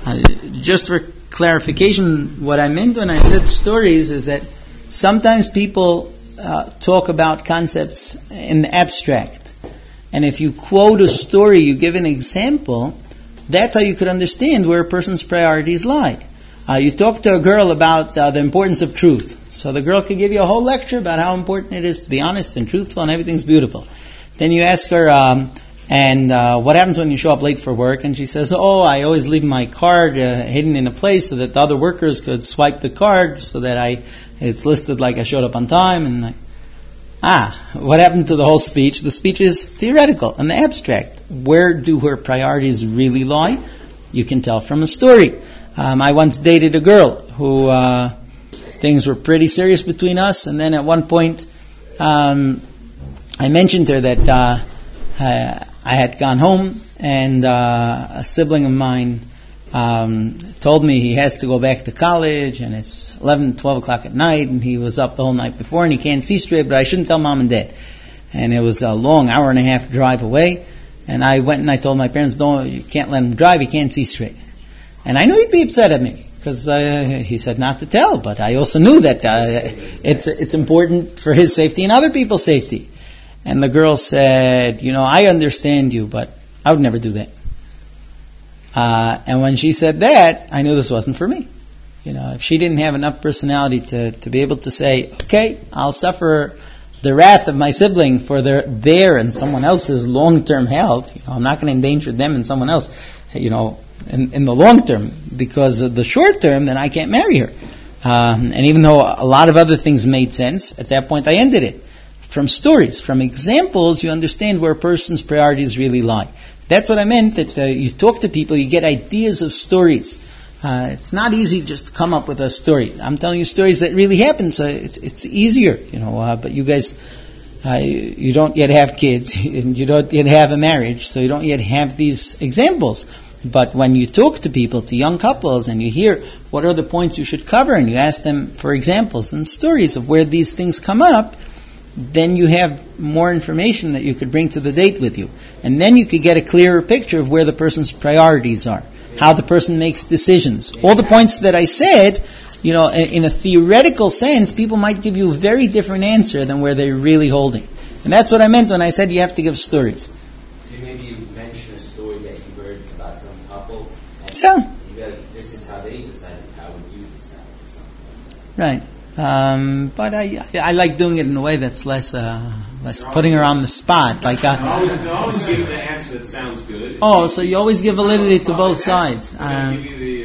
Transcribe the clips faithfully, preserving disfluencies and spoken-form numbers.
Uh, just for clarification, what I meant when I said stories is that sometimes people uh, talk about concepts in the abstract. And if you quote a story, you give an example, that's how you could understand where a person's priorities lie. Uh, you talk to a girl about uh, the importance of truth. So the girl could give you a whole lecture about how important it is to be honest and truthful and everything's beautiful. Then you ask her, um, and uh, what happens when you show up late for work? And she says, oh, I always leave my card uh, hidden in a place so that the other workers could swipe the card so that I it's listed like I showed up on time. And like, ah, what happened to the whole speech? The speech is theoretical and the abstract. Where do her priorities really lie? You can tell from a story. Um, I once dated a girl who uh, things were pretty serious between us, and then at one point um, I mentioned to her that uh, I, I had gone home, and uh, a sibling of mine um, told me he has to go back to college, and it's eleven, twelve o'clock at night, and he was up the whole night before, and he can't see straight, but I shouldn't tell mom and dad. And it was a long hour and a half drive away, and I went and I told my parents, "Don't, you can't let him drive, he can't see straight." And I knew he'd be upset at me, because uh, he said not to tell, but I also knew that uh, it's it's important for his safety and other people's safety. And the girl said, you know, I understand you, but I would never do that. Uh, and when she said that, I knew this wasn't for me. You know, if she didn't have enough personality to, to be able to say, okay, I'll suffer the wrath of my sibling for their, their and someone else's long-term health, you know, I'm not going to endanger them and someone else, you know, in, in the long term, because of the short term, then I can't marry her. Um, and even though a lot of other things made sense, at that point I ended it. From stories, from examples, you understand where a person's priorities really lie. That's what I meant, that uh, you talk to people, you get ideas of stories. Uh, it's not easy just to come up with a story. I'm telling you stories that really happen, so it's it's easier, you know. Uh, but you guys, uh, you don't yet have kids, and you don't yet have a marriage, so you don't yet have these examples. But when you talk to people, to young couples, and you hear what are the points you should cover, and you ask them for examples and stories of where these things come up, then you have more information that you could bring to the date with you. And then you could get a clearer picture of where the person's priorities are, how the person makes decisions. All the points that I said, you know, in a theoretical sense, people might give you a very different answer than where they're really holding. And that's what I meant when I said you have to give stories. So maybe you mentioned a story that you heard about some couple, and Yeah. you go, this is how they decided, how would you decide? Or something like that. Right. Um, but I I like doing it in a way that's less uh, less putting her on the spot. Like uh, always, always give the answer that sounds good. oh, so you always give validity to both sides. Uh,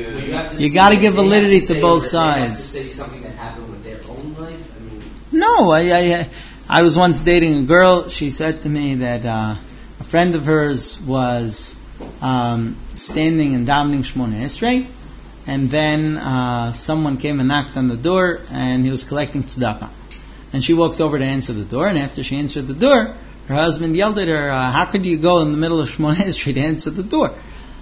you got to give validity to both sides. They have to say something that happened with their own life. I mean, No, I I, I was once dating a girl. She said to me that uh, a friend of hers was um, standing and davening Shmoneh Esrei. And then uh, someone came and knocked on the door, and he was collecting tzedakah. And she walked over to answer the door, and after she answered the door, her husband yelled at her, uh, how could you go in the middle of Shmoneh Esrei to answer the door?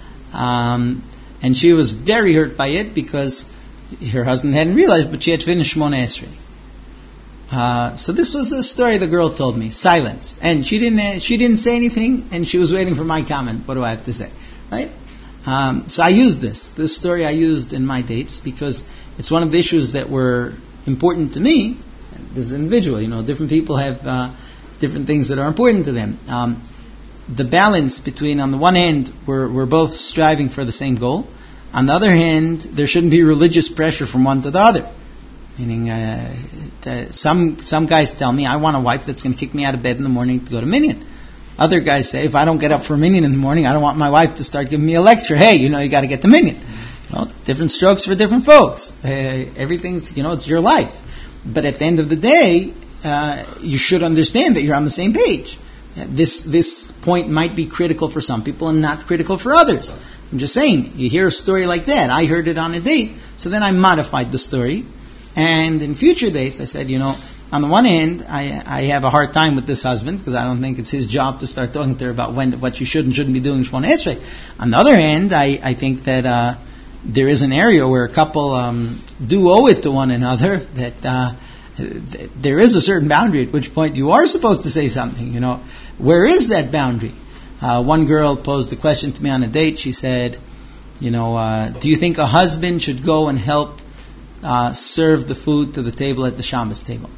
Um, and she was very hurt by it, because her husband hadn't realized, but she had finished Shmoneh Esrei. Uh, so this was the story the girl told me. Silence. And she didn't, she didn't say anything, and she was waiting for my comment. What do I have to say? Right? Um, so I used this. This story I used in my dates because it's one of the issues that were important to me as an individual. You know, different people have uh, different things that are important to them. Um, the balance between, on the one hand, we're, we're both striving for the same goal. On the other hand, there shouldn't be religious pressure from one to the other. Meaning, uh, to, some some guys tell me, I want a wife that's going to kick me out of bed in the morning to go to minyan. Other guys say, if I don't get up for a minyan in the morning, I don't want my wife to start giving me a lecture. Hey, you know, you got to get to minyan. You know, different strokes for different folks. Uh, everything's, you know, it's your life. But at the end of the day, uh, you should understand that you're on the same page. Uh, this this point might be critical for some people and not critical for others. I'm just saying, you hear a story like that. I heard it on a date, so then I modified the story. And in future dates, I said, you know, on the one hand, I, I have a hard time with this husband because I don't think it's his job to start talking to her about when what you should and shouldn't be doing in Shmoneh Esrei. On the other hand, I, I think that uh, there is an area where a couple um, do owe it to one another, that uh, th- there is a certain boundary at which point you are supposed to say something. You know, where is that boundary? Uh, one girl posed a question to me on a date. She said, You know, uh, do you think a husband should go and help uh, serve the food to the table at the Shabbos table?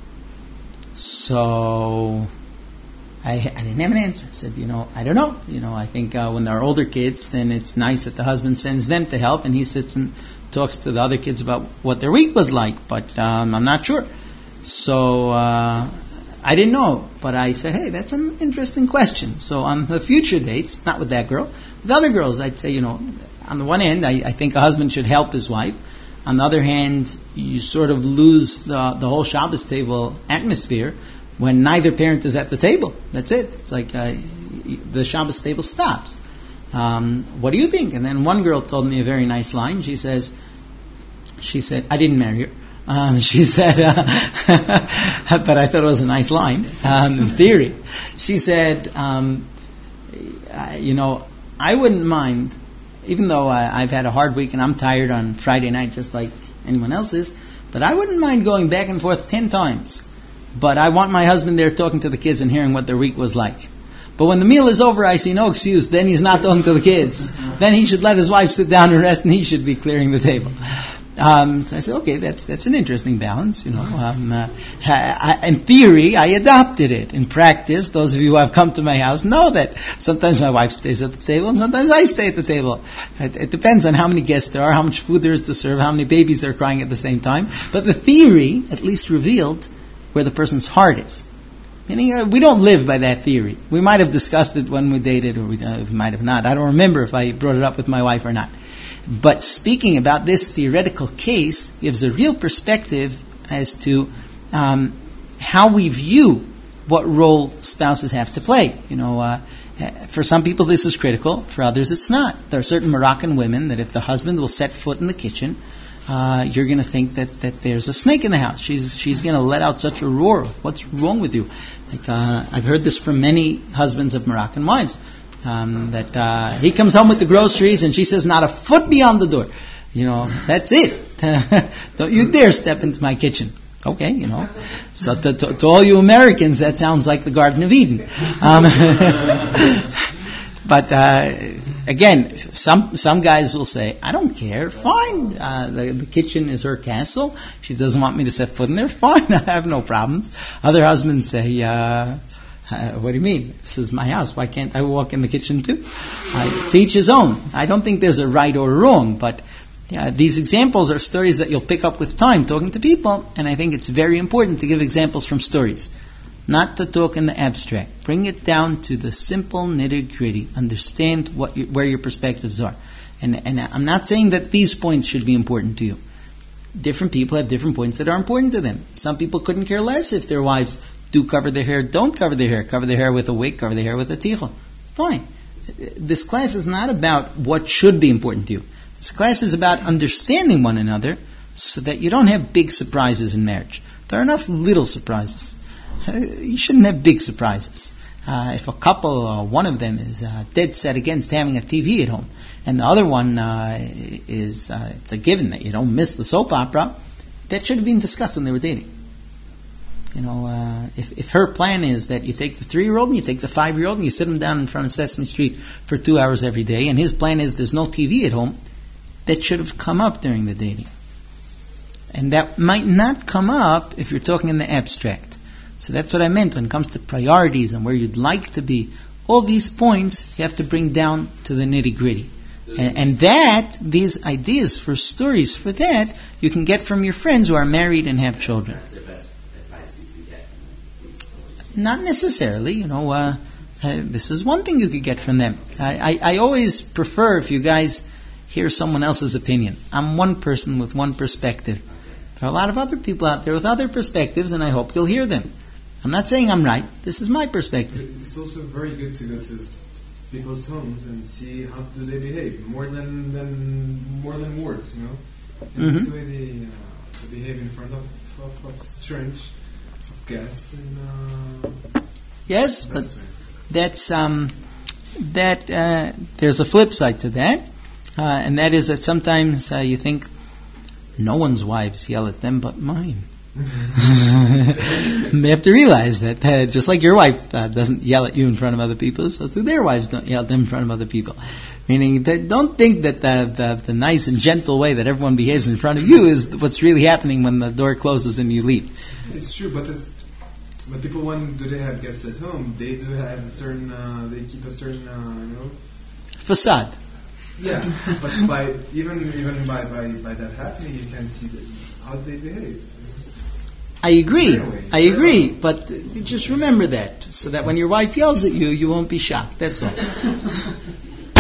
So I, I didn't have an answer. I said, you know, I don't know. You know, I think uh, when they're older kids, then it's nice that the husband sends them to help, and he sits and talks to the other kids about what their week was like. But um, I'm not sure. So uh, I didn't know. But I said, hey, that's an interesting question. So on the future dates, not with that girl, with other girls, I'd say, you know, on the one hand, I, I think a husband should help his wife. On the other hand, you sort of lose the, the whole Shabbos table atmosphere when neither parent is at the table. That's it. It's like uh, the Shabbos table stops. Um, what do you think? And then one girl told me a very nice line. She says, she said, I didn't marry her. Um, she said, uh, but I thought it was a nice line, um, in theory. She said, um, uh, you know, I wouldn't mind, even though I, I've had a hard week and I'm tired on Friday night just like anyone else is, but I wouldn't mind going back and forth ten times. But I want my husband there talking to the kids and hearing what their week was like. But when the meal is over, I see no excuse. Then he's not talking to the kids. Then he should let his wife sit down and rest, and he should be clearing the table. Um, so I said, okay, that's that's an interesting balance. You know, um, uh, I, I, in theory, I adopted it. In practice, those of you who have come to my house know that sometimes my wife stays at the table, and sometimes I stay at the table. It, it depends on how many guests there are, how much food there is to serve, how many babies are crying at the same time. But the theory, at least, revealed where the person's heart is. Meaning, uh, we don't live by that theory. We might have discussed it when we dated, or we, uh, we might have not. I don't remember if I brought it up with my wife or not. But speaking about this theoretical case gives a real perspective as to um, how we view what role spouses have to play. You know, uh, for some people this is critical. For others it's not. There are certain Moroccan women that if the husband will set foot in the kitchen, Uh, you're going to think that, that there's a snake in the house. She's she's going to let out such a roar. What's wrong with you? Like uh, I've heard this from many husbands of Moroccan wives. Um, that uh, he comes home with the groceries and she says, "Not a foot beyond the door." You know, that's it. Don't you dare step into my kitchen. Okay, you know. So to, to, to all you Americans, that sounds like the Garden of Eden. Um, but uh, again, some some guys will say, I don't care, fine, uh, the, the kitchen is her castle, she doesn't want me to set foot in there, fine, I have no problems. Other husbands say, uh, uh, what do you mean? This is my house, why can't I walk in the kitchen too? Uh, to each his own. I don't think there's a right or wrong, but uh, these examples are stories that you'll pick up with time talking to people, and I think it's very important to give examples from stories. Not to talk in the abstract. Bring it down to the simple nitty-gritty. Understand what you, where your perspectives are. And, and I'm not saying that these points should be important to you. Different people have different points that are important to them. Some people couldn't care less if their wives do cover their hair, don't cover their hair. Cover their hair with a wig, cover their hair with a tichel. Fine. This class is not about what should be important to you. This class is about understanding one another so that you don't have big surprises in marriage. There are enough little surprises. You shouldn't have big surprises. Uh, if a couple, or one of them is uh, dead set against having a T V at home, and the other one uh, is, uh, it's a given that you don't miss the soap opera, that should have been discussed when they were dating. You know, uh, if, if her plan is that you take the three-year-old and you take the five-year-old and you sit them down in front of Sesame Street for two hours every day, and his plan is there's no T V at home, that should have come up during the dating. And that might not come up if you're talking in the abstract. So that's what I meant when it comes to priorities and where you'd like to be. All these points you have to bring down to the nitty-gritty. And, and that, these ideas for stories, for that, you can get from your friends who are married and have children. That's the best advice you can get from these stories. Not necessarily, you know, uh, uh, this is one thing you could get from them. I, I, I always prefer if you guys hear someone else's opinion. I'm one person with one perspective. There are a lot of other people out there with other perspectives, and I hope you'll hear them. I'm not saying I'm right. This is my perspective. It's also very good to go to people's homes and see how do they behave, more than, than more than words, you know. And Mm-hmm. see the way they, uh, they behave in front of, of, of strange, of guests, and uh, Yes, but that's right. that's um, that uh, there's a flip side to that, uh, and that is that sometimes uh, you think no one's wives yell at them but mine. They have to realize that, uh, just like your wife uh, doesn't yell at you in front of other people, so too their wives don't yell at them in front of other people. Meaning, that don't think that the, the, the nice and gentle way that everyone behaves in front of you is what's really happening when the door closes and you leave. It's true, but it's but people, when do they have guests at home, they do have a certain, uh, they keep a certain, uh, you know, Facade. yeah. But by even even by, by, by that happening, you can see that, how they behave. I agree. Anyway, I agree. But uh, just remember that, so that when your wife yells at you, you won't be shocked. That's all.